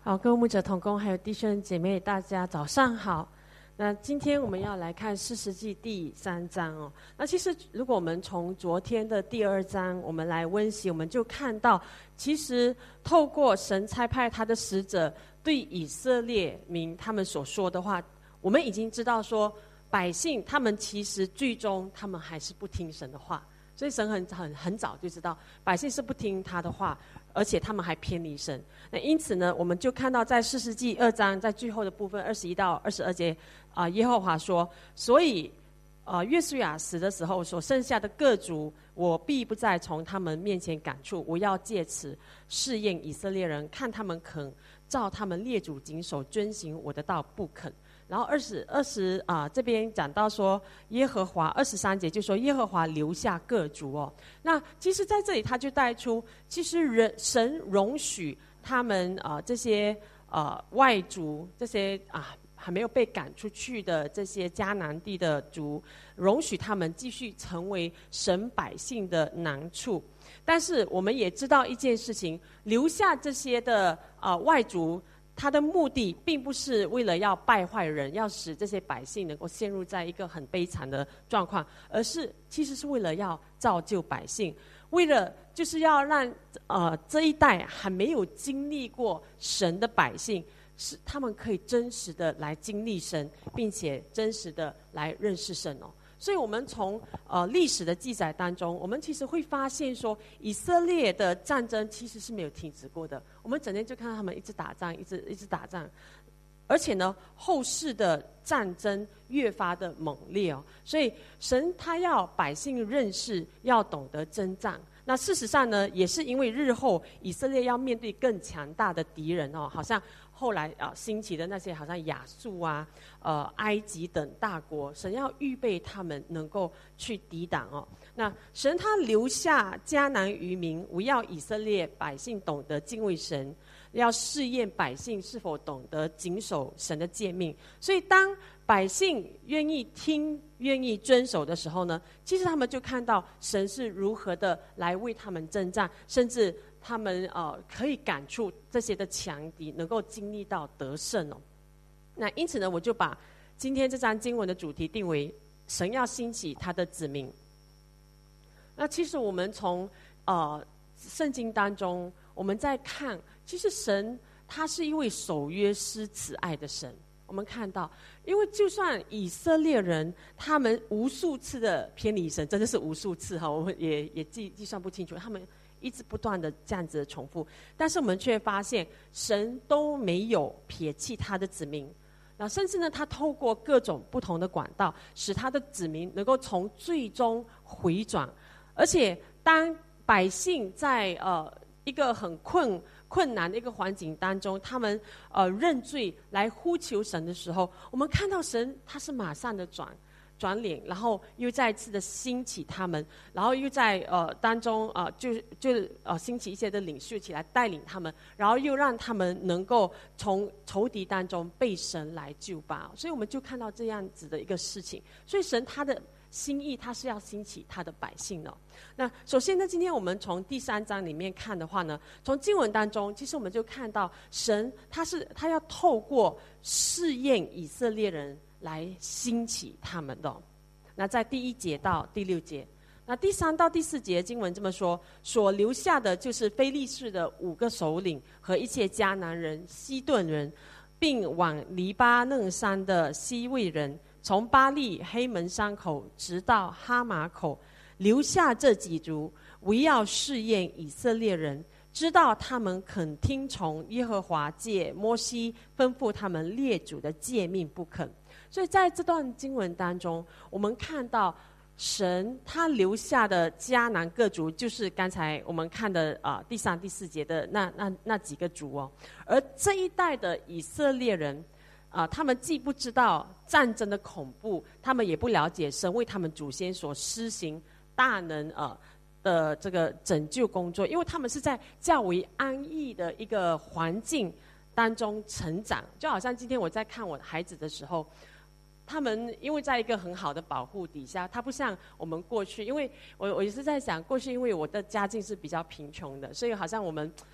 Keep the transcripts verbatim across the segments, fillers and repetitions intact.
好，各位牧者同工，还有弟兄姐妹，大家早上好。那今天我们要来看士师记第三章哦。那其实如果我们从昨天的第二章我们来温习，我们就看到，其实透过神差派他的使者对以色列民他们所说的话，我们已经知道说，百姓他们其实最终他们还是不听神的话。所以神很很很早就知道百姓是不听他的话，而且他们还偏离神。那因此呢，我们就看到在士师记二章在最后的部分二十一到二十二节啊、呃，耶和华说：所以呃，约书亚死的时候，所剩下的各族，我必不再从他们面前赶出，我要借此试验以色列人，看他们肯照他们列祖谨守遵行我的道，不肯。然后二十二十啊，这边讲到说耶和华二十三节就说耶和华留下各族哦。那其实在这里他就带出，其实人神容许他们啊、呃、这些呃外族这些啊还没有被赶出去的这些迦南地的族，容许他们继续成为神百姓的难处。但是我们也知道一件事情，留下这些的呃外族。他的目的并不是为了要败坏人，要使这些百姓能够陷入在一个很悲惨的状况，而是其实是为了要造就百姓，为了就是要让呃这一代还没有经历过神的百姓，是他们可以真实的来经历神，并且真实的来认识神哦。所以我们从呃历史的记载当中，我们其实会发现说，以色列的战争其实是没有停止过的。我们整天就看到他们一直打仗，一直一直打仗，而且呢，后世的战争越发的猛烈哦。所以神他要百姓认识，要懂得征战。那事实上呢，也是因为日后以色列要面对更强大的敌人哦，好像后来啊、呃、兴起的那些好像亚述啊、呃埃及等大国，神要预备他们能够去抵挡哦。那神他留下迦南余民，不要以色列百姓懂得敬畏神，要试验百姓是否懂得谨守神的诫命。所以当百姓愿意听、愿意遵守的时候呢，其实他们就看到神是如何的来为他们征战，甚至他们呃可以赶出这些的强敌，能够经历到得胜哦。那因此呢，我就把今天这章经文的主题定为神要兴起他的子民。那其实我们从呃圣经当中，我们在看，其实神他是一位守约施慈爱的神。我们看到，因为就算以色列人他们无数次的偏离神，真的是无数次哈，我们也也计计算不清楚，他们一直不断的这样子的重复，但是我们却发现神都没有撇弃他的子民，那甚至呢，他透过各种不同的管道，使他的子民能够从最终回转，而且当百姓在呃一个很困。困难的一个环境当中，他们呃认罪来呼求神的时候，我们看到神他是马上的转转脸，然后又再次的兴起他们，然后又在呃当中呃就就呃兴起一些的领袖起来带领他们，然后又让他们能够从仇敌当中被神来救拔，所以我们就看到这样子的一个事情。所以神他的心意他是要兴起他的百姓的。那首先呢，今天我们从第三章里面看的话呢，从经文当中，其实我们就看到神他是他要透过试验以色列人来兴起他们的。那在第一节到第六节，那第三到第四节经文这么说，所留下的就是非利士的五个首领和一切迦南人、西顿人，并往黎巴嫩山的西魏人，从巴力黑门山口直到哈马口，留下这几族，为要试验以色列人，知道他们肯听从耶和华借摩西吩咐他们列祖的诫命不肯。所以在这段经文当中，我们看到神他留下的迦南各族，就是刚才我们看的啊、呃、第三、第四节的那那那几个族哦。而这一代的以色列人啊、呃，他们既不知道战争的恐怖，他们也不了解神为他们祖先所施行大能呃的这个拯救工作，因为他们是在较为安逸的一个环境当中成长，就好像今天我在看我的孩子的时候，他们因为在一个很好的保护底下，他不像我们过去，因为我我也是在想，过去因为我的家境是比较贫穷的，所以好像我们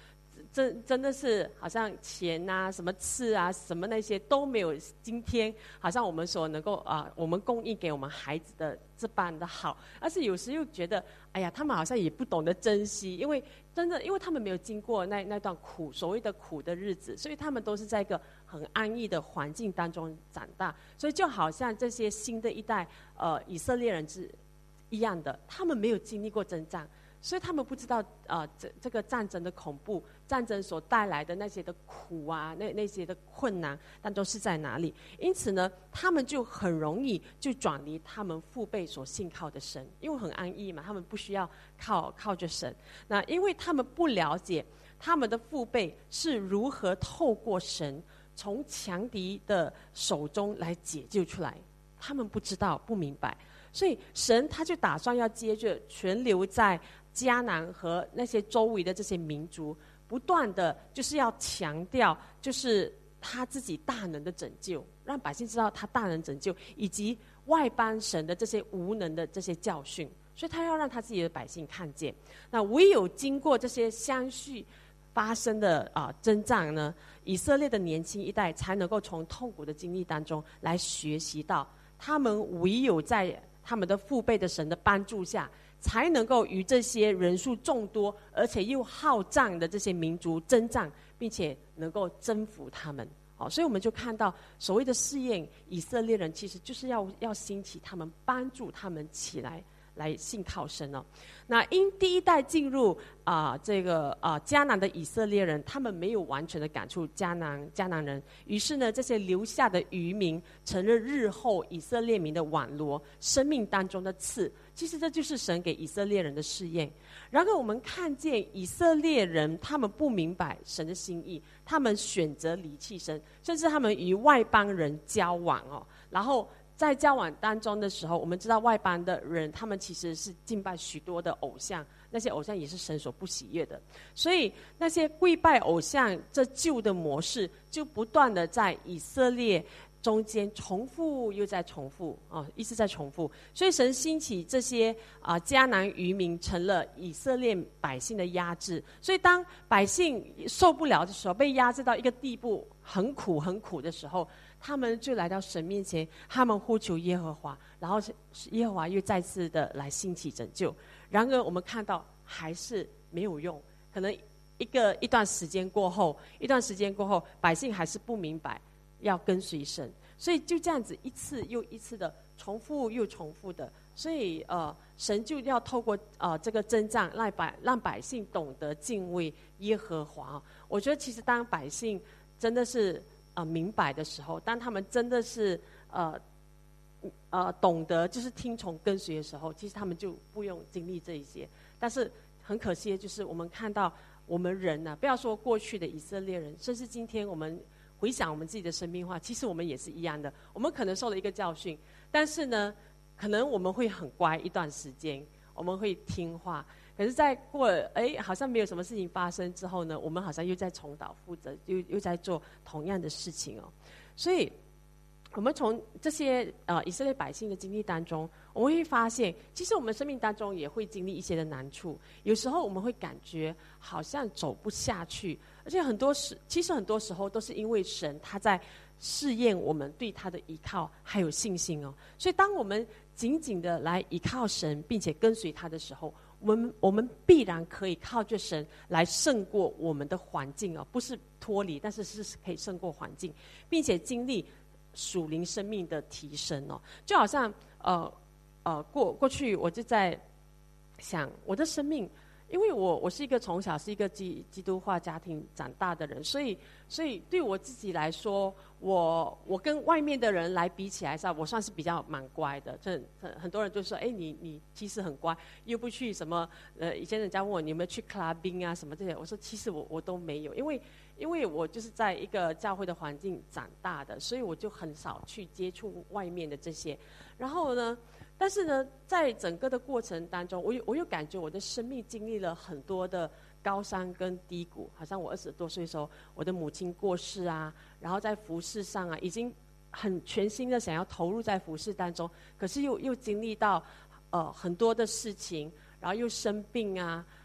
真真的是好像钱啊、什么吃啊、什么那些都没有今天好像我们所能够啊、呃，我们供应给我们孩子的这般的好，而是有时又觉得，哎呀，他们好像也不懂得珍惜，因为真的，因为他们没有经过那那段苦，所谓的苦的日子，所以他们都是在一个很安逸的环境当中长大，所以就好像这些新的一代呃以色列人是一样的，他们没有经历过征战。所以他们不知道，呃，这这个战争的恐怖，战争所带来的那些的苦啊，那那些的困难，但都是在哪里？因此呢，他们就很容易就转离他们父辈所信靠的神，因为很安逸嘛，他们不需要靠靠着神。那因为他们不了解他们的父辈是如何透过神从强敌的手中来解救出来，他们不知道，不明白。所以神他就打算要接着存留在迦南和那些周围的这些民族，不断的就是要强调，就是他自己大能的拯救，让百姓知道他大能拯救，以及外邦神的这些无能的这些教训。所以他要让他自己的百姓看见。那唯有经过这些相续发生的啊征战呢，以色列的年轻一代才能够从痛苦的经历当中来学习到，他们唯有在他们的父辈的神的帮助下，才能够与这些人数众多而且又好战的这些民族征战，并且能够征服他们。好，所以我们就看到所谓的试验以色列人，其实就是要要兴起他们，帮助他们起来，来信靠神哦。那因第一代进入啊、呃、这个啊、呃、迦南的以色列人，他们没有完全的赶出迦南迦南人，于是呢，这些留下的渔民成了日后以色列民的网罗，生命当中的刺。其实这就是神给以色列人的试验。然而我们看见以色列人，他们不明白神的心意，他们选择离弃神，甚至他们与外邦人交往哦，然后在交往当中的时候，我们知道外邦的人，他们其实是敬拜许多的偶像，那些偶像也是神所不喜悦的。所以那些跪拜偶像这旧的模式，就不断的在以色列中间重复又在重复啊，一直在重复。所以神兴起这些啊迦南渔民，成了以色列百姓的压制。所以当百姓受不了的时候，被压制到一个地步，很苦很苦的时候，他们就来到神面前，他们呼求耶和华，然后耶和华又再次的来兴起拯救。然而我们看到还是没有用，可能一个一段时间过后，一段时间过后，百姓还是不明白要跟随神，所以就这样子一次又一次的重复又重复的，所以呃，神就要透过呃这个征战，让百让百姓懂得敬畏耶和华。我觉得其实当百姓真的是呃明白的时候，当他们真的是呃呃懂得就是听从跟随的时候，其实他们就不用经历这一些。但是很可惜的就是我们看到我们人呢、啊，不要说过去的以色列人，甚至今天我们回想我们自己的生命的话，其实我们也是一样的。我们可能受了一个教训，但是呢，可能我们会很乖一段时间，我们会听话。可是在过哎，好像没有什么事情发生之后呢，我们好像又在重蹈覆辙，又又在做同样的事情哦。所以，我们从这些呃以色列百姓的经历当中，我们会发现，其实我们生命当中也会经历一些的难处。有时候我们会感觉好像走不下去，而且很多时，其实很多时候都是因为神他在试验我们对他的依靠还有信心哦。所以，当我们紧紧的来依靠神，并且跟随他的时候，我们我们必然可以靠着神来胜过我们的环境哦，不是脱离，但是是可以胜过环境，并且经历属灵生命的提升哦。就好像呃呃过过去我就在想我的生命，因为我我是一个从小是一个基基督化家庭长大的人，所以所以对我自己来说，我我跟外面的人来比起来上，我算是比较蛮乖的。这很很多人就说，哎，你你其实很乖，又不去什么呃，以前人家问我你有没有去 clubbing 啊什么这些，我说其实我我都没有，因为因为我就是在一个教会的环境长大的，所以我就很少去接触外面的这些。然后呢，但是呢，在整个的过程当中，我又我又感觉我的生命经历了很多的高山跟低谷。好像我二十多岁的时候，我的母亲过世啊，然后在服事上啊，已经很全心的想要投入在服事当中，可是又又经历到呃很多的事情，然后又生病啊，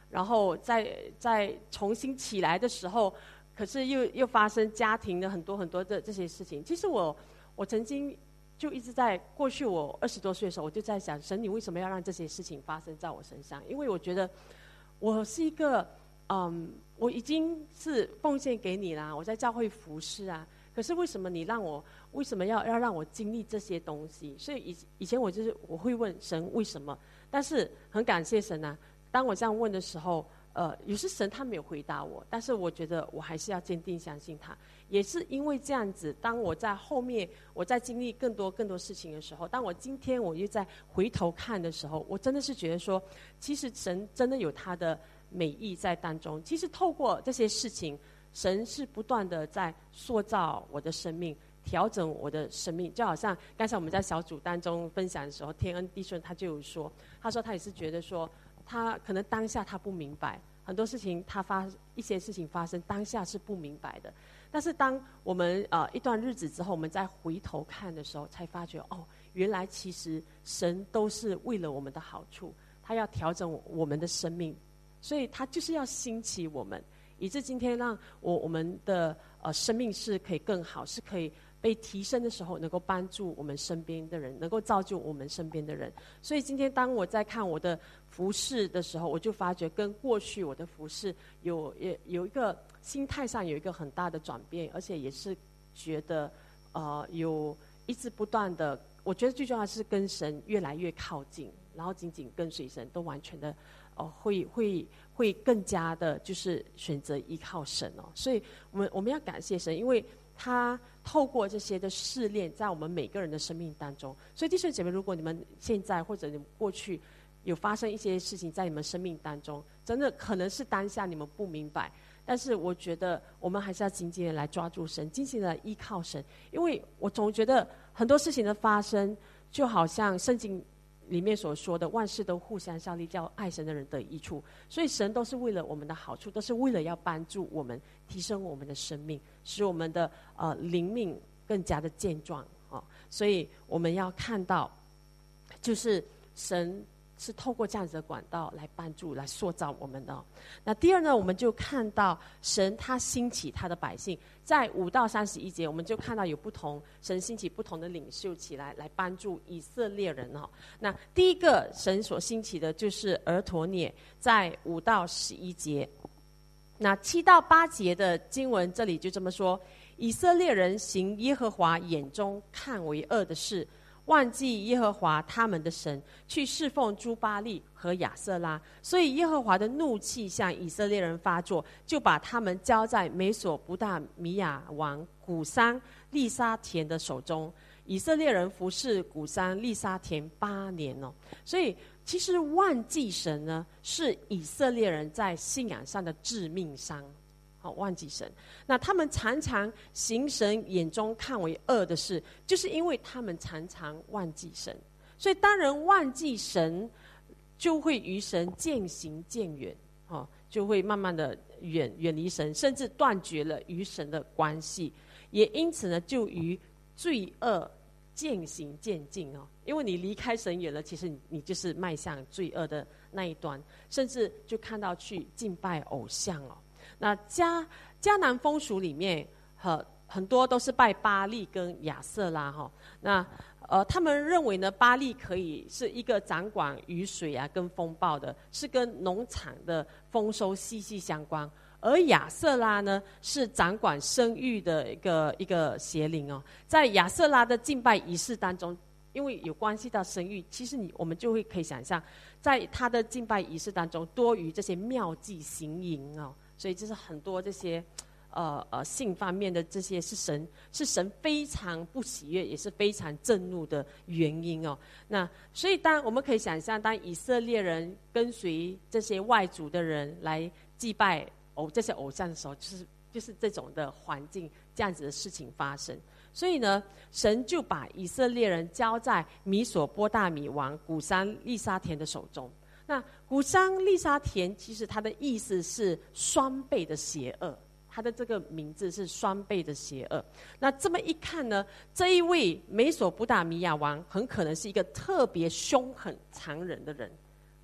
然后再再重新起来的时候，可是又又发生家庭的很多很多的这些事情。其实我我曾经就一直在过去我二十多岁的时候，我就在想，神你为什么要让这些事情发生在我身上？因为我觉得我是一个嗯，我已经是奉献给你啦，我在教会服侍啊，可是为什么你让我为什么要要让我经历这些东西？所以以以前我就是我会问神为什么，但是很感谢神啊，当我这样问的时候，呃，有时神他没有回答我，但是我觉得我还是要坚定相信他。也是因为这样子，当我在后面我在经历更多更多事情的时候，当我今天我又在回头看的时候，我真的是觉得说，其实神真的有他的美意在当中。其实透过这些事情，神是不断的在塑造我的生命，调整我的生命。就好像刚才我们在小组当中分享的时候，天恩弟兄他就有说，他说他也是觉得说，他可能当下他不明白很多事情，他发一些事情发生当下是不明白的，但是当我们呃一段日子之后，我们再回头看的时候，才发觉哦，原来其实神都是为了我们的好处，他要调整我们的生命，所以他就是要兴起我们，以致今天让我我们的呃生命是可以更好，是可以被提升的时候，能够帮助我们身边的人，能够造就我们身边的人。所以今天当我在看我的服事的时候，我就发觉跟过去我的服事有也有一个心态上有一个很大的转变，而且也是觉得呃有一直不断的，我觉得最重要的是跟神越来越靠近，然后紧紧跟随神，都完全的呃会会会更加的就是选择依靠神哦。所以我们我们要感谢神，因为他透过这些的试炼在我们每个人的生命当中。所以弟兄姐妹，如果你们现在或者你们过去有发生一些事情在你们生命当中，真的可能是当下你们不明白，但是我觉得我们还是要紧紧的来抓住神，紧紧的来依靠神。因为我总觉得很多事情的发生，就好像圣经里面所说的，万事都互相效力，叫爱神的人得益处。所以神都是为了我们的好处，都是为了要帮助我们提升我们的生命，使我们的呃灵命更加的健壮啊、哦。所以我们要看到，就是神是透过这样子的管道来帮助、来塑造我们的、哦。那第二呢，我们就看到神他兴起他的百姓，在五到三十一节，我们就看到有不同神兴起不同的领袖起来，来帮助以色列人哦。那第一个神所兴起的就是俄陀聶，在五到十一节。那七到八节的经文这里就这么说：以色列人行耶和华眼中看为恶的事，忘记耶和华他们的神，去侍奉诸巴力和亚瑟拉，所以耶和华的怒气向以色列人发作，就把他们交在美索不达米亚王古珊利沙田的手中。以色列人服侍古珊利沙田八年哦。所以其实忘记神呢，是以色列人在信仰上的致命伤。好，忘记神，那他们常常行神眼中看为恶的事，就是因为他们常常忘记神。所以当人忘记神，就会与神渐行渐远，哦，就会慢慢的远远离神，甚至断绝了与神的关系。也因此呢，就与罪恶渐行渐近哦。因为你离开神远了，其实 你, 你就是迈向罪恶的那一端，甚至就看到去敬拜偶像哦。那迦迦南风俗里面，很很多都是拜巴力跟亚瑟拉哈。那呃，他们认为呢，巴力可以是一个掌管雨水啊跟风暴的，是跟农场的丰收息息相关。而亚瑟拉呢，是掌管生育的一个一个邪灵哦。在亚瑟拉的敬拜仪式当中，因为有关系到生育，其实你我们就会可以想象，在他的敬拜仪式当中，多于这些妙计行淫哦。所以这是很多这些呃呃性方面的这些是神是神非常不喜悦，也是非常震怒的原因哦。那所以当我们可以想象，当以色列人跟随这些外族的人来祭拜偶这些偶像的时候，就是就是这种的环境，这样子的事情发生。所以呢，神就把以色列人交在米索波大米王古珊利沙田的手中。那古珊利沙田其实它的意思是双倍的邪恶，它的这个名字是双倍的邪恶。那这么一看呢，这一位美索不达米亚王很可能是一个特别凶狠残忍的人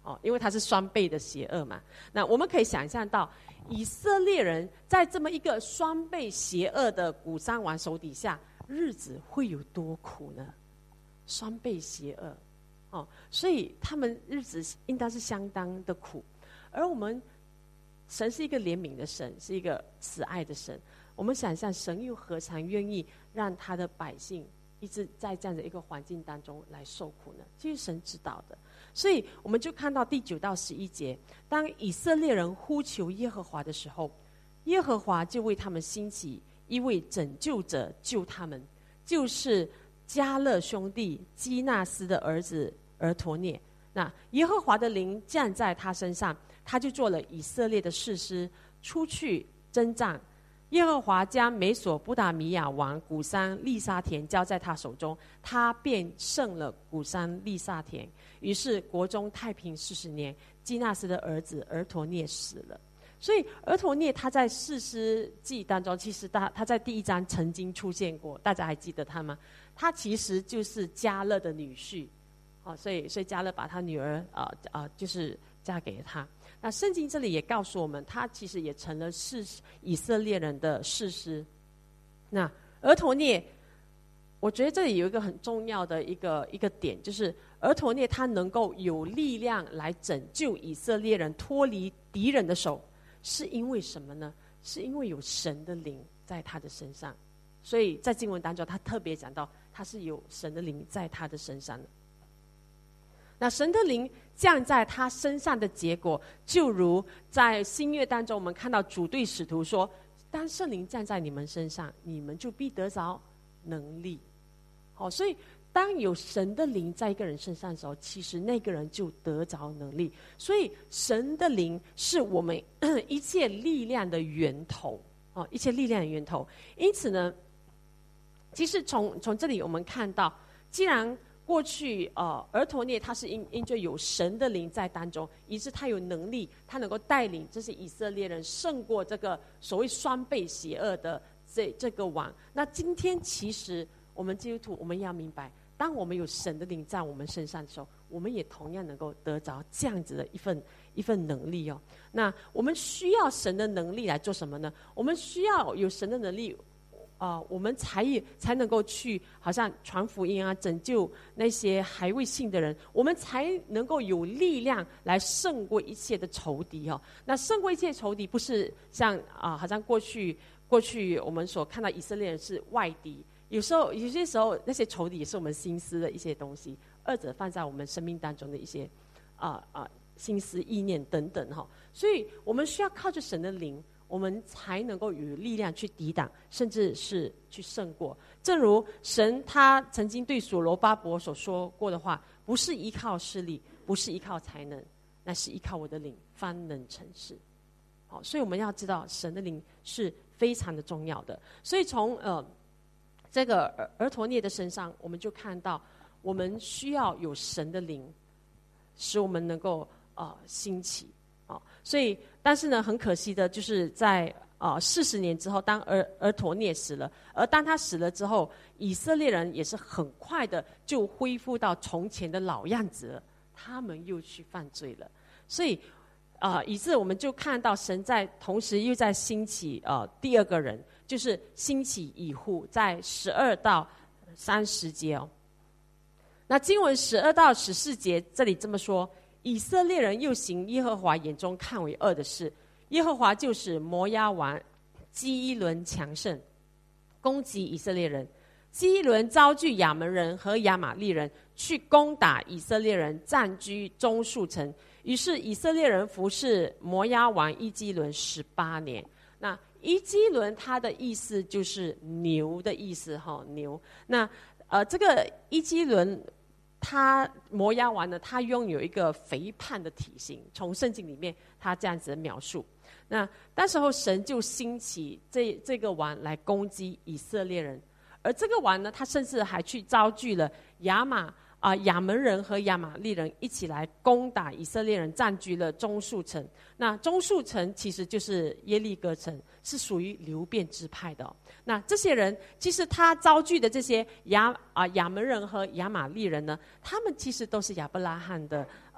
哦，因为他是双倍的邪恶嘛。那我们可以想象到，以色列人在这么一个双倍邪恶的古珊王手底下，日子会有多苦呢？双倍邪恶，哦，所以他们日子应当是相当的苦。而我们神是一个怜悯的神，是一个慈爱的神。我们想象神又何尝愿意让他的百姓一直在这样的一个环境当中来受苦呢？这是神知道的。所以我们就看到第九到十一节，当以色列人呼求耶和华的时候，耶和华就为他们兴起一位拯救者救他们，就是迦勒兄弟基纳斯的儿子俄陀聶。那耶和华的灵降在他身上，他就做了以色列的士师，出去征战。耶和华将美索不达米亚王古珊利沙田交在他手中，他便胜了古珊利沙田。于是国中太平四十年，基纳斯的儿子俄陀聶死了。所以俄陀聶他在士师记当中，其实他他在第一章曾经出现过，大家还记得他吗？他其实就是迦勒的女婿，哦，所以所以迦勒把他女儿啊啊、呃呃、就是嫁给他。那圣经这里也告诉我们，他其实也成了士以色列人的士师。那俄陀聶，我觉得这里有一个很重要的一个一个点，就是俄陀聶他能够有力量来拯救以色列人脱离敌人的手，是因为什么呢？是因为有神的灵在他的身上。所以在经文当中他特别讲到，他是有神的灵在他的身上的。那神的灵降在他身上的结果，就如在新约当中我们看到主对使徒说，当圣灵降在你们身上，你们就必得着能力。好，所以当有神的灵在一个人身上的时候，其实那个人就得着能力。所以神的灵是我们一切力量的源头，哦，一切力量的源头。因此呢，其实从从这里我们看到，既然过去呃，俄陀聶他是因因着有神的灵在当中，以致他有能力，他能够带领这些以色列人胜过这个所谓双倍邪恶的这这个王。那今天其实我们基督徒，我们要明白，当我们有神的灵在我们身上的时候，我们也同样能够得着这样子的一份一份能力哦。那我们需要神的能力来做什么呢？我们需要有神的能力。啊、呃，我们才才能够去好像传福音啊，拯救那些还未信的人，我们才能够有力量来胜过一切的仇敌哦。那胜过一切仇敌，不是像啊、呃，好像过去过去我们所看到以色列人是外敌，有时候有些时候那些仇敌也是我们心思的一些东西，二者放在我们生命当中的一些啊啊、呃呃、心思意念等等哈、哦。所以我们需要靠着神的灵，我们才能够有力量去抵挡，甚至是去胜过。正如神他曾经对所罗巴伯所说过的话，不是依靠势力，不是依靠才能，那是依靠我的灵方能成事。好，所以我们要知道神的灵是非常的重要的。所以从呃这个俄陀聶的身上，我们就看到我们需要有神的灵，使我们能够呃兴起。哦，所以，但是呢，很可惜的就是在啊四十年之后，当俄俄陀聶死了，而当他死了之后，以色列人也是很快的就恢复到从前的老样子了，他们又去犯罪了。所以，啊、呃，以致我们就看到神在同时又在兴起呃第二个人，就是兴起以户，在十二到三十节哦。那经文十二到十四节这里这么说。以色列人又行耶和华眼中看为恶的事，耶和华就使摩押王基伊伦强盛，攻击以色列人。基伊伦招聚亚门人和亚玛利人去攻打以色列人，占据中数城。于是以色列人服侍摩押王伊基伦十八年。那伊基伦他的意思就是牛的意思哈，牛。那呃，这个伊基伦。他摩押王呢，他拥有一个肥胖的体型，从圣经里面他这样子的描述。那那时候神就兴起这这个王来攻击以色列人，而这个王呢，他甚至还去招聚了亚玛啊、呃、亚门人和亚玛利人一起来攻打以色列人，占据了中数城。那中数城其实就是耶利哥城，是属于流便支派的、哦。那这些人，其实他招聚的这些亚啊亚门人和亚玛利人呢，他们其实都是亚伯拉罕的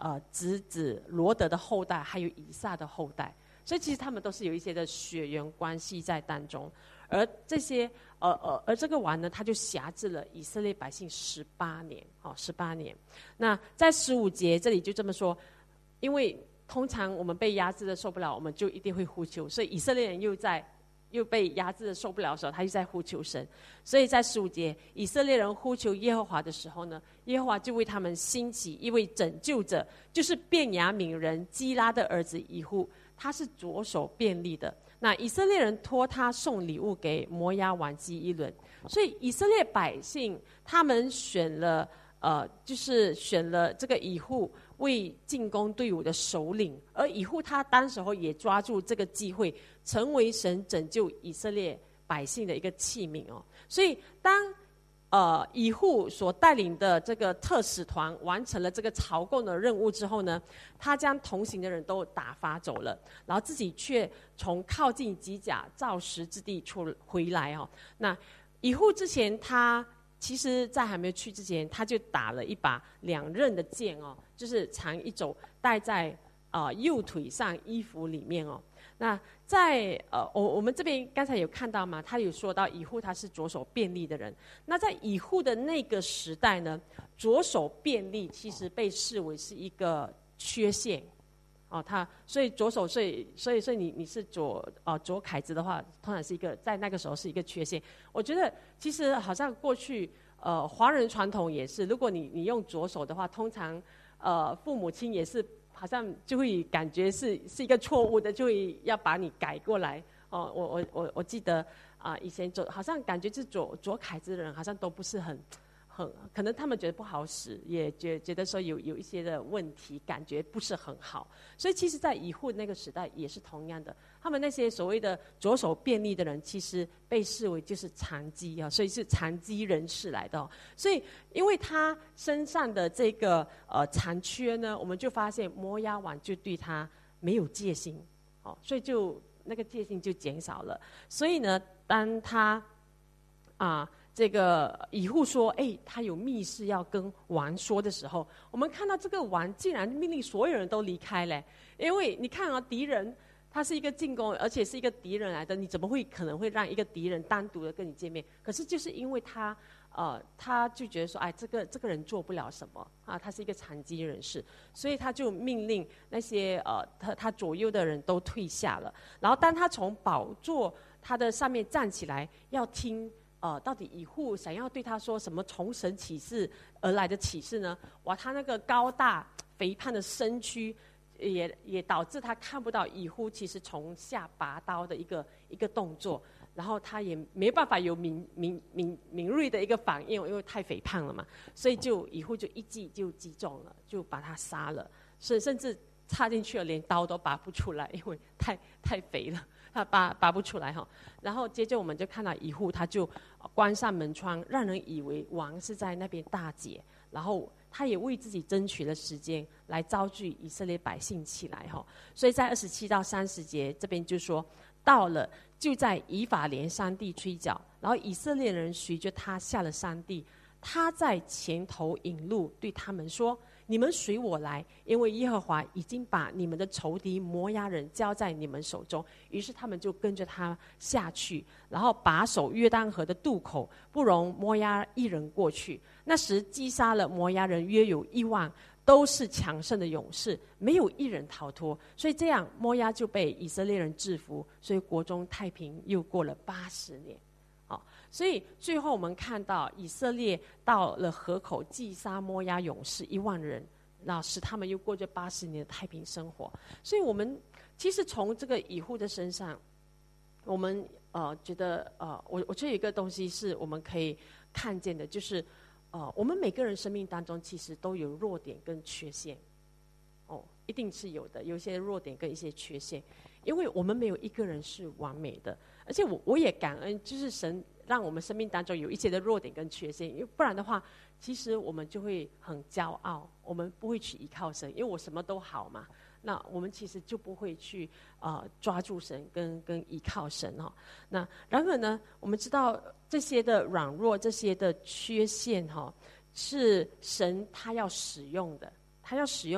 呃侄子罗德的后代，还有以撒的后代，所以其实他们都是有一些的血缘关系在当中。而这些呃呃而这个王呢，他就辖制了以色列百姓十八年，哦，十八年。那在十五节这里就这么说，因为通常我们被压制的受不了，我们就一定会呼求，所以以色列人又在又被压制的受不了的时候，他又在呼求神。所以在十五节，以色列人呼求耶和华的时候呢，耶和华就为他们兴起一位拯救者，就是便雅悯人基拉的儿子以户，他是左手便利的。那以色列人托他送礼物给摩押王基伊伦，所以以色列百姓他们选了呃，就是选了这个以户为进攻队伍的首领，而以户他当时候也抓住这个机会，成为神拯救以色列百姓的一个器皿哦。所以当呃以户所带领的这个特使团完成了这个朝贡的任务之后呢，他将同行的人都打发走了，然后自己却从靠近吉甲造石之地出回来哦。那以户之前他其实在还没有去之前，他就打了一把两刃的剑哦，就是长一肘，戴在呃右腿上衣服里面哦。那在呃我我们这边刚才有看到嘛，他有说到以户他是左手便利的人。那在以户的那个时代呢，左手便利其实被视为是一个缺陷。哦，他所以左手，所以所以所以你你是左呃左凯子的话，通常是一个在那个时候是一个缺陷。我觉得其实好像过去呃华人传统也是，如果你你用左手的话，通常呃父母亲也是好像就会感觉是是一个错误的，就会要把你改过来。哦，我我我我记得啊、呃，以前左好像感觉是左左凯子的人好像都不是很。很可能他们觉得不好使，也觉觉得说有有一些的问题，感觉不是很好。所以其实在以户那个时代也是同样的，他们那些所谓的左手便利的人，其实被视为就是残疾啊，所以是残疾人士来的、哦。所以因为他身上的这个呃残缺呢，我们就发现摩押王就对他没有戒心，哦，所以就那个戒心就减少了。所以呢，当他啊。这个以户说：“哎，他有密事要跟王说的时候，我们看到这个王竟然命令所有人都离开嘞。因为你看啊，敌人他是一个进攻，而且是一个敌人来的，你怎么会可能会让一个敌人单独的跟你见面？可是就是因为他，呃，他就觉得说，哎，这个这个人做不了什么啊，他是一个残疾人士，所以他就命令那些呃他他左右的人都退下了。然后当他从宝座他的上面站起来，要听。”呃，到底以户想要对他说什么从神启示而来的启示呢？哇，他那个高大肥胖的身躯，也也导致他看不到以户其实从下拔刀的一个一个动作，然后他也没办法有敏敏敏敏锐的一个反应，因为太肥胖了嘛，所以就以户就一击就击中了，就把他杀了，所以甚至插进去了，连刀都拔不出来，因为太太肥了。他拔拔不出来哈，然后接着我们就看到以户，他就关上门窗，让人以为王是在那边大解，然后他也为自己争取了时间来招聚以色列百姓起来哈。所以在二十七到三十节这边就说，到了就在以法莲山地吹角，然后以色列人随着他下了山地，他在前头引路，对他们说。你们随我来，因为耶和华已经把你们的仇敌摩押人交在你们手中。于是他们就跟着他下去，然后把守约旦河的渡口，不容摩押一人过去。那时击杀了摩押人约有一万，都是强盛的勇士，没有一人逃脱。所以这样摩押就被以色列人制服，所以国中太平又过了八十年。所以最后我们看到以色列到了河口，击杀摩押勇士一万人，然后使他们又过着八十年的太平生活。所以我们其实从这个以户的身上，我们呃觉得呃，我我觉得有一个东西是我们可以看见的，就是呃，我们每个人生命当中其实都有弱点跟缺陷，哦，一定是有的，有一些弱点跟一些缺陷，因为我们没有一个人是完美的，而且我我也感恩，就是神。让我们生命当中有一些的弱点跟缺陷，因为不然的话，其实我们就会很骄傲，我们不会去依靠神，因为我什么都好嘛，那我们其实就不会去呃抓住神跟跟依靠神哈、哦。那然而呢，我们知道这些的软弱、这些的缺陷哈、哦，是神他要使用的，他要使用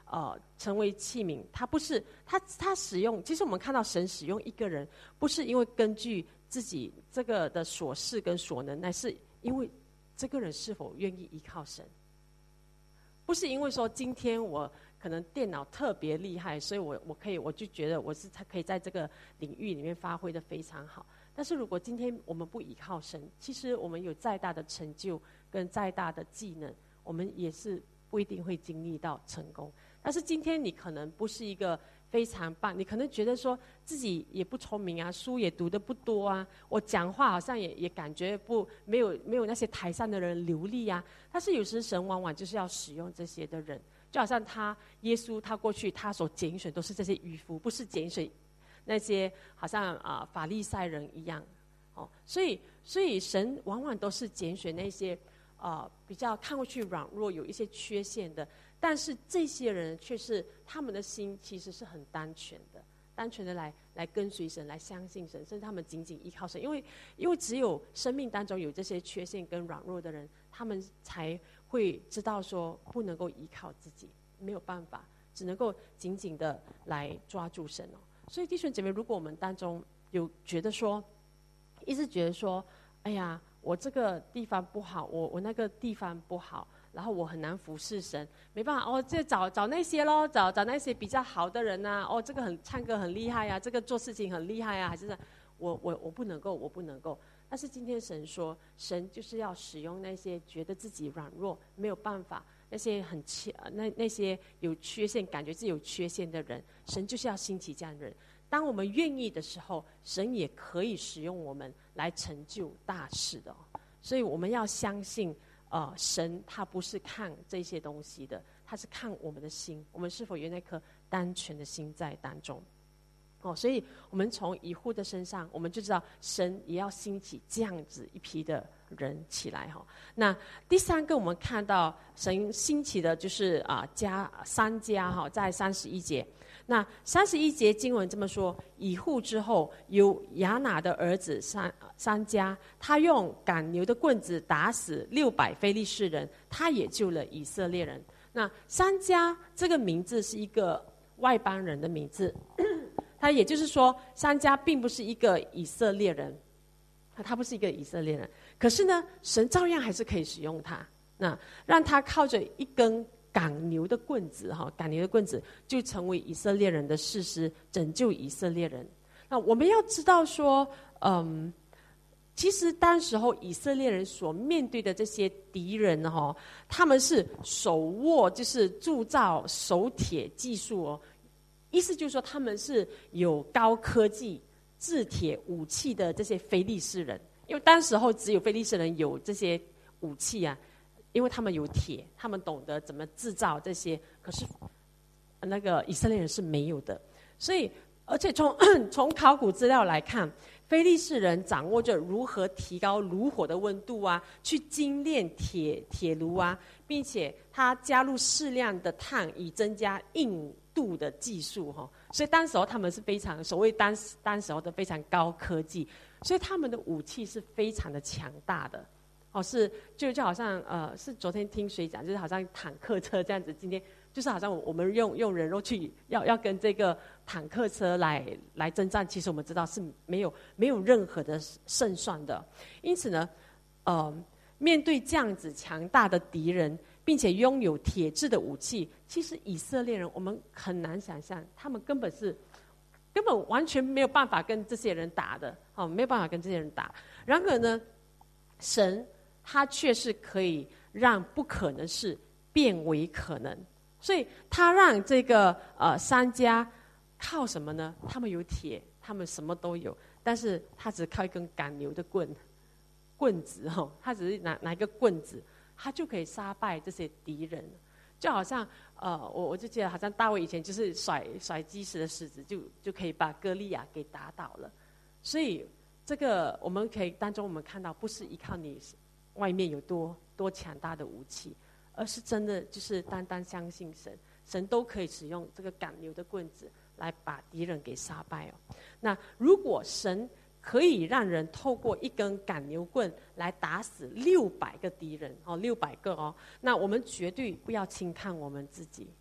呃成为器皿，他不是他他使用，其实我们看到神使用一个人，不是因为根据自己这个的所事跟所能，乃是因为这个人是否愿意依靠神。不是因为说今天我可能电脑特别厉害，所以我我可以我就觉得我是他可以在这个领域里面发挥得非常好。但是如果今天我们不依靠神，其实我们有再大的成就跟再大的技能，我们也是不一定会经历到成功。但是今天你可能不是一个非常棒，你可能觉得说自己也不聪明啊，书也读得不多啊，我讲话好像也也感觉不没有没有那些台上的人流利啊。但是有时神往往就是要使用这些的人，就好像他耶稣他过去他所拣选都是这些渔夫，不是拣选那些好像啊、呃、法利赛人一样哦。所以所以神往往都是拣选那些呃比较看过去软弱有一些缺陷的。但是这些人却是他们的心其实是很单纯的，单纯的来来跟随神，来相信神，甚至他们紧紧依靠神。因为因为只有生命当中有这些缺陷跟软弱的人，他们才会知道说不能够依靠自己，没有办法，只能够紧紧的来抓住神哦。所以弟兄姐妹，如果我们当中有觉得说，一直觉得说，哎呀，我这个地方不好，我我那个地方不好。然后我很难服侍神，没办法哦，就找找那些咯，找找那些比较好的人呐、啊。哦，这个很唱歌很厉害啊，这个做事情很厉害啊，还是我我我不能够，我不能够。但是今天神说，神就是要使用那些觉得自己软弱没有办法，那些很缺那那些有缺陷，感觉自己有缺陷的人，神就是要兴起这样的人。当我们愿意的时候，神也可以使用我们来成就大事的、哦。所以我们要相信。呃，神他不是看这些东西的，他是看我们的心，我们是否有那颗单纯的心在当中。哦，所以我们从以户的身上，我们就知道神也要兴起这样子一批的人起来哈、哦。那第三个，我们看到神兴起的就是啊、呃、家三家哈、哦，在三十一节。那三十一节经文这么说：以户之后，有亚拿的儿子三三家，他用赶牛的棍子打死六百非利士人，他也救了以色列人。那三家这个名字是一个外邦人的名字，他也就是说，三家并不是一个以色列人，他不是一个以色列人。可是呢，神照样还是可以使用他，那让他靠着一根赶牛的棍子哈，赶牛的棍子就成为以色列人的士师，拯救以色列人。那我们要知道说，嗯，其实当时候以色列人所面对的这些敌人哈，他们是手握就是铸造手铁技术哦，意思就是说他们是有高科技制铁武器的这些非利士人，因为当时候只有非利士人有这些武器啊。因为他们有铁，他们懂得怎么制造这些，可是那个以色列人是没有的。所以，而且从从考古资料来看，非利士人掌握着如何提高炉火的温度啊，去精炼铁铁炉啊，并且他加入适量的碳以增加硬度的技术哈。所以当时候他们是非常所谓当当时候的非常高科技，所以他们的武器是非常的强大的。哦，是就就好像呃，是昨天听谁讲，就是好像坦克车这样子。今天就是好像我们用用人肉去要要跟这个坦克车来来征战，其实我们知道是没有没有任何的胜算的。因此呢，呃，面对这样子强大的敌人，并且拥有铁制的武器，其实以色列人我们很难想象，他们根本是根本完全没有办法跟这些人打的，哦，没有办法跟这些人打。然而呢，神他却是可以让不可能事变为可能，所以他让这个呃三家靠什么呢？他们有铁，他们什么都有，但是他只靠一根赶牛的棍棍子哈、哦，他只是拿拿一个棍子，他就可以杀败这些敌人。就好像呃，我我就记得好像大卫以前就是甩甩基石的石子，就就可以把歌利亚给打倒了。所以这个我们可以当中我们看到，不是依靠你外面有多多强大的武器，而是真的就是单单相信神，神都可以使用这个赶牛的棍子来把敌人给杀败哦。那如果神可以让人透过一根赶牛棍来打死六百个敌人哦，六百个哦，那我们绝对不要轻看我们自己，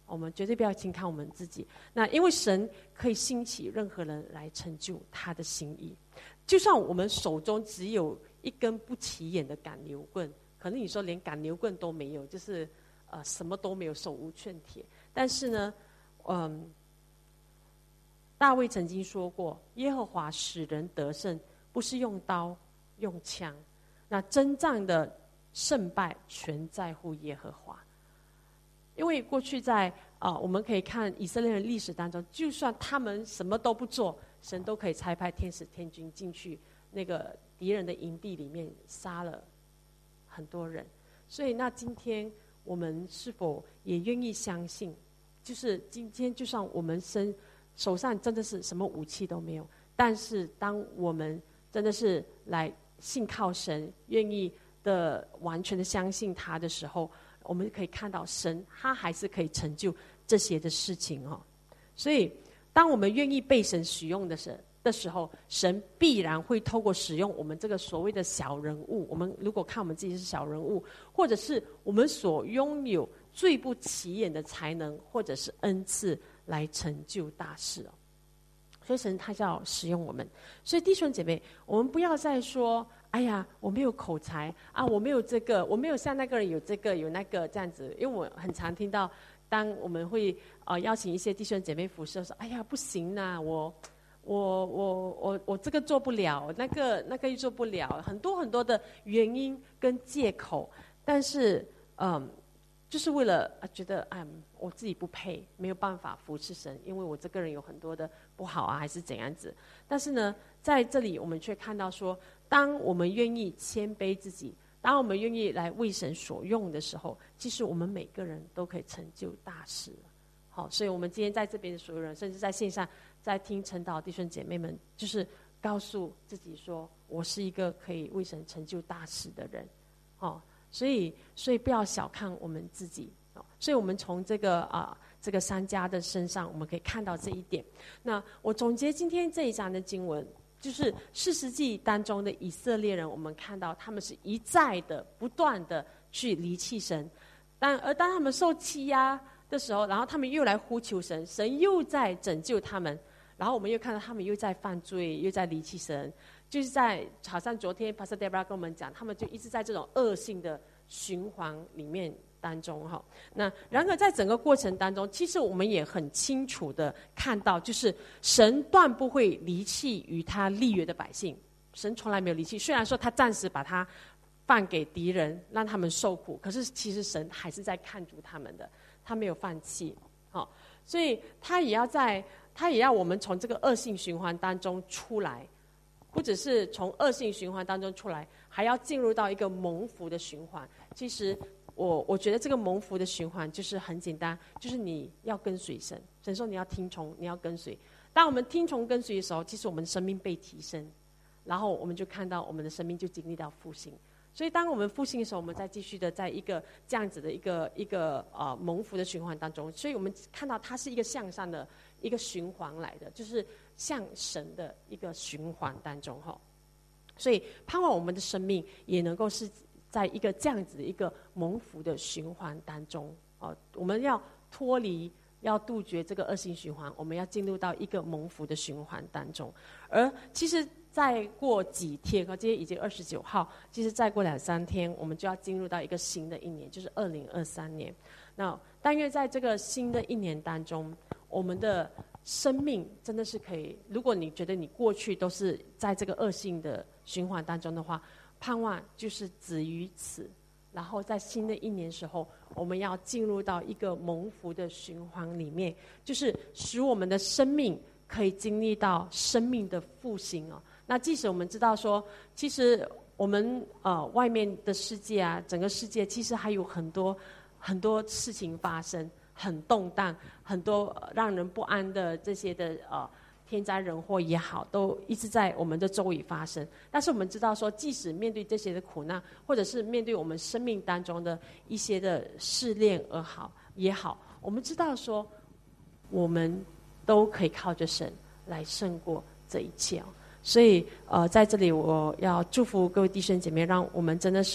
我们绝对不要轻看我们自己。那因为神可以兴起任何人来成就他的心意，就算我们手中只有一根不起眼的赶牛棍，可能你说连赶牛棍都没有，就是呃什么都没有，手无寸铁。但是呢，嗯，大卫曾经说过，耶和华使人得胜，不是用刀用枪，那征战的胜败全在乎耶和华。因为过去在啊、呃，我们可以看以色列人历史当中，就算他们什么都不做，神都可以差派天使天军进去那个敌人的营地里面杀了很多人。所以那今天我们是否也愿意相信，就是今天就算我们身手上真的是什么武器都没有，但是当我们真的是来信靠神，愿意的完全的相信他的时候，我们可以看到神他还是可以成就这些的事情哦。所以当我们愿意被神使用的时的时候，神必然会透过使用我们这个所谓的小人物，我们如果看我们自己是小人物，或者是我们所拥有最不起眼的才能或者是恩赐来成就大事哦。所以神他就要使用我们。所以弟兄姐妹，我们不要再说哎呀我没有口才啊，我没有这个，我没有像那个人有这个有那个这样子。因为我很常听到当我们会呃邀请一些弟兄姐妹服侍说，哎呀不行啊，我我我我我这个做不了，那个那个又做不了，很多很多的原因跟借口。但是嗯就是为了觉得哎我自己不配，没有办法服侍神，因为我这个人有很多的不好啊，还是怎样子。但是呢在这里我们却看到说，当我们愿意谦卑自己，当我们愿意来为神所用的时候，其实我们每个人都可以成就大事。好，所以我们今天在这边的所有人，甚至在线上在听晨祷弟兄姐妹们，就是告诉自己说，我是一个可以为神成就大事的人。好，所以所以不要小看我们自己。所以我们从这个啊、呃、这个三家的身上，我们可以看到这一点。那我总结今天这一章的经文，就是士师记当中的以色列人，我们看到他们是一再的不断的去离弃神，但而当他们受欺压的时候，然后他们又来呼求神，神又在拯救他们，然后我们又看到他们又在犯罪，又在离弃神，就是在好像昨天 Pastor Deborah 跟我们讲，他们就一直在这种恶性的循环里面当中哈。那然而在整个过程当中，其实我们也很清楚的看到，就是神断不会离弃与他立约的百姓，神从来没有离弃。虽然说他暂时把他放给敌人，让他们受苦，可是其实神还是在看住他们的，他没有放弃。好，所以他也要在，他也要我们从这个恶性循环当中出来，不只是从恶性循环当中出来，还要进入到一个蒙福的循环。其实我我觉得这个蒙福的循环就是很简单，就是你要跟随神，神说你要听从，你要跟随。当我们听从跟随的时候，其实我们的生命被提升，然后我们就看到我们的生命就经历到复兴。所以当我们复兴的时候，我们再继续的在一个这样子的一个一个呃蒙福的循环当中，所以我们看到它是一个向上的一个循环来的，就是向神的一个循环当中哈。所以盼望我们的生命也能够是在一个这样子的一个蒙福的循环当中哦。我们要脱离，要杜绝这个恶性循环，我们要进入到一个蒙福的循环当中。而其实再过几天，今天已经二十九号，其实再过两三天，我们就要进入到一个新的一年，就是二零二三年。那但愿在这个新的一年当中，我们的生命真的是可以，如果你觉得你过去都是在这个恶性的循环当中的话，盼望就是止于此，然后在新的一年时候，我们要进入到一个蒙福的循环里面，就是使我们的生命可以经历到生命的复兴哦。那即使我们知道说，其实我们呃外面的世界啊，整个世界其实还有很多很多事情发生，很动荡，很多让人不安的这些的呃天灾人祸也好，都一直在我们的周围发生。但是我们知道说，即使面对这些的苦难，或者是面对我们生命当中的一些的试炼而好也好，我们知道说，我们都可以靠着神来胜过这一切哦。所以呃，在这里我要祝福各位弟兄姐妹，让我们真的是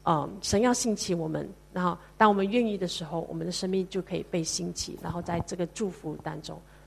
呃，神要兴起我们，然后当我们愿意的时候，我们的生命就可以被兴起，然后在这个祝福当中，